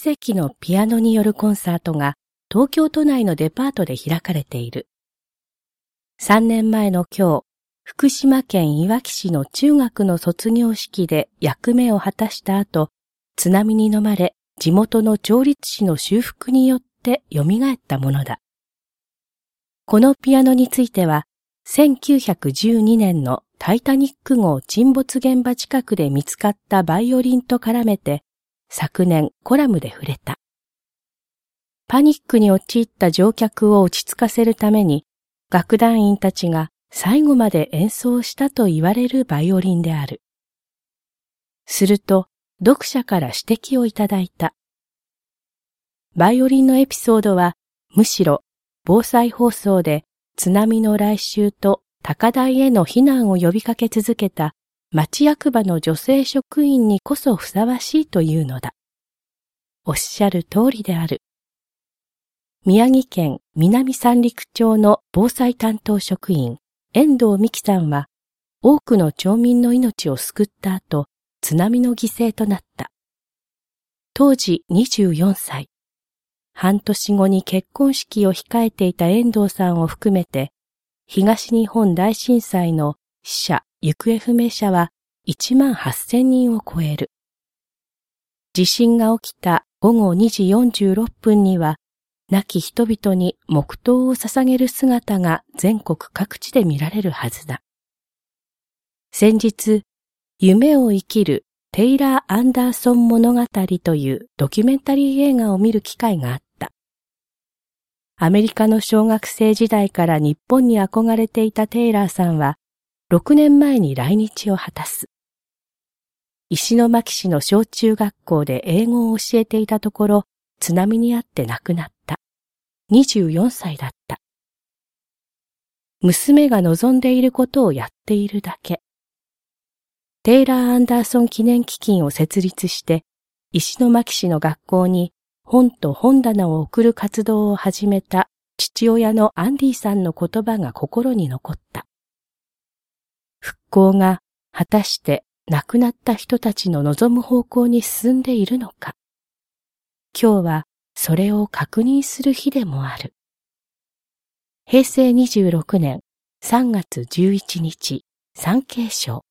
席のピアノによるコンサートが東京都内のデパートで開かれている。3年前の今日、福島県いわき市の中学の卒業式で役目を果たした後、津波に飲まれ地元の調律師の修復によって蘇ったものだ。このピアノについては、1912年のタイタニック号沈没現場近くで見つかったバイオリンと絡めて、昨年コラムで触れた。パニックに陥った乗客を落ち着かせるために、楽団員たちが最後まで演奏したと言われるバイオリンである。すると、読者から指摘をいただいた。バイオリンのエピソードは、むしろ防災放送で津波の来襲と高台への避難を呼びかけ続けた町役場の女性職員にこそふさわしいというのだ。おっしゃる通りである。宮城県南三陸町の防災担当職員、遠藤美希さんは、多くの町民の命を救った後、津波の犠牲となった。当時24歳。半年後に結婚式を控えていた遠藤さんを含めて、東日本大震災の死者・行方不明者は18,000人を超える。地震が起きた午後2時46分には、亡き人々に黙祷を捧げる姿が全国各地で見られるはずだ。先日、夢を生きるテイラー・アンダーソン物語というドキュメンタリー映画を見る機会があった。アメリカの小学生時代から日本に憧れていたテイラーさんは、6年前に来日を果たす。石巻市の小中学校で英語を教えていたところ、津波にあって亡くなった。24歳だった。娘が望んでいることをやっているだけ。テイラー・アンダーソン記念基金を設立して、石巻市の学校に本と本棚を送る活動を始めた父親のアンディさんの言葉が心に残った。復興が果たして亡くなった人たちの望む方向に進んでいるのか。今日はそれを確認する日でもある。平成26年3月11日、産経省。